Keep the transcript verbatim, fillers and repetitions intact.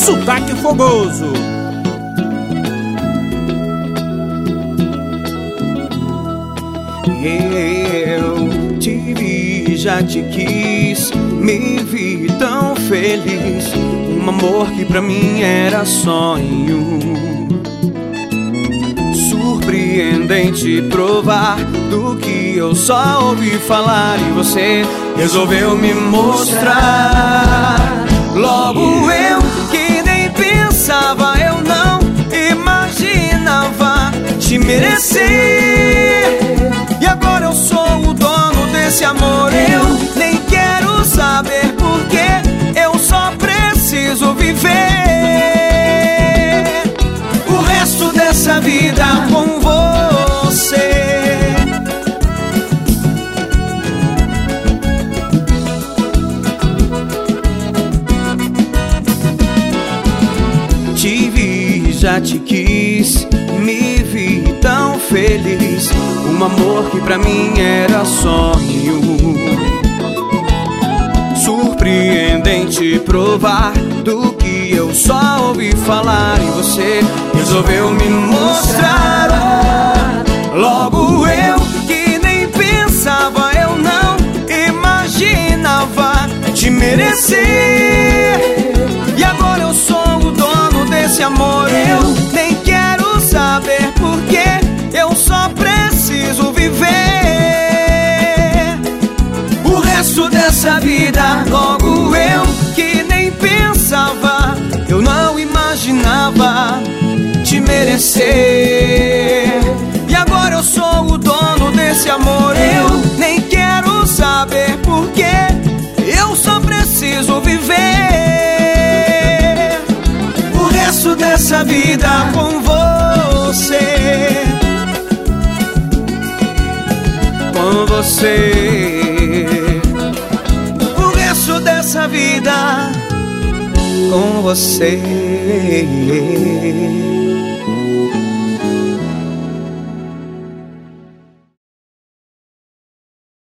sotaque fogoso. Eu te vi, já te quis, me vi tão feliz. Um amor que pra mim era sonho. Surpreendente provar do que eu só ouvi falar. E você resolveu me mostrar. Logo eu que nem pensava, eu não imaginava te merecer. E agora eu sou o dono desse amor. Eu nem quero saber porque eu só preciso viver o resto dessa vida com você. Te vi, já te quis, me vi tão feliz. Um amor que pra mim era sonho. Surpreendente provar do que eu só ouvi falar. E você resolveu me mostrar. Logo eu que nem pensava, eu não imaginava te merecer. E agora eu sou o dono desse amor. Eu nem quero saber porque eu só preciso viver o resto dessa vida. Logo eu que nem pensava, eu não imaginava te merecer. E agora eu sou o dono desse amor. Eu nem quero saber porque eu só preciso viver o resto dessa vida com você. Com você. O resto dessa vida com você.